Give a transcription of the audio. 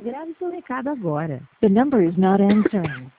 Grave seu recado agora. The number is not answering.